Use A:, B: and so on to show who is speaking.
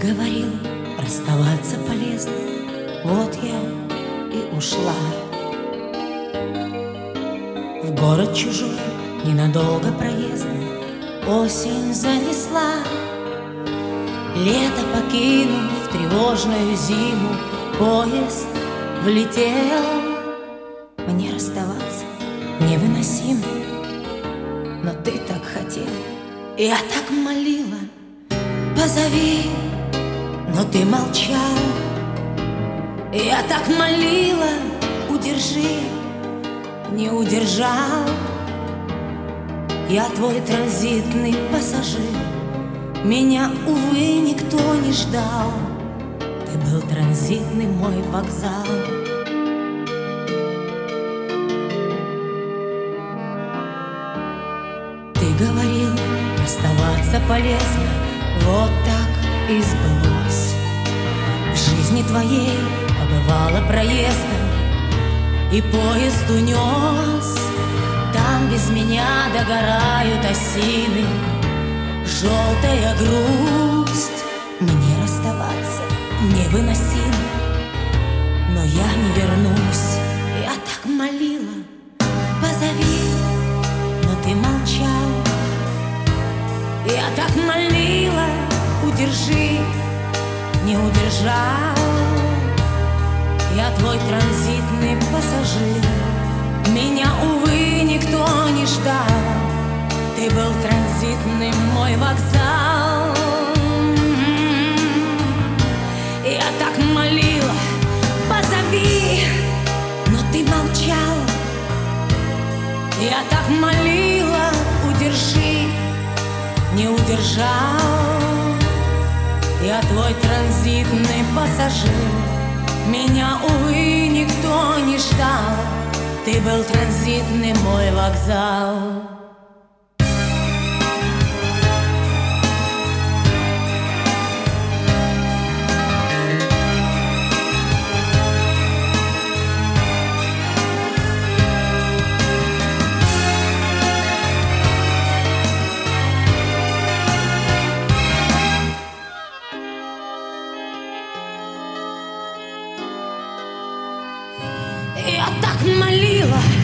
A: говорил, расставаться полезно. Вот я и ушла в город чужой, ненадолго проездом. Осень занесла, лето покинув тревожную зиму, поезд влетел. Мне расставаться невыносимо, но ты так хотел, я так молила, позови, но ты молчал. Я так молила, удержи, не удержал. Я твой транзитный пассажир, меня, увы, никто не ждал. Ты был транзитный мой вокзал. Ты говорил, расставаться полезно, вот так и сбылось. В жизни твоей побывала проездом, и поезд унес. Там без меня догорают осины, желтая грусть. Мне расставаться невыносимо, но я не вернусь. Я так молила, позови, но ты молчал. Я так молила, удержи, не удержал. Я твой транзитный пассажир, меня, увы, никто не ждал. Ты был транзитный мой вокзал. Я так молила, позови, но ты молчал. Я так молила, удержи, не удержал. Я твой транзитный пассажир, меня, увы, никто не ждал. Ты был транзитный мой вокзал. Я так молила,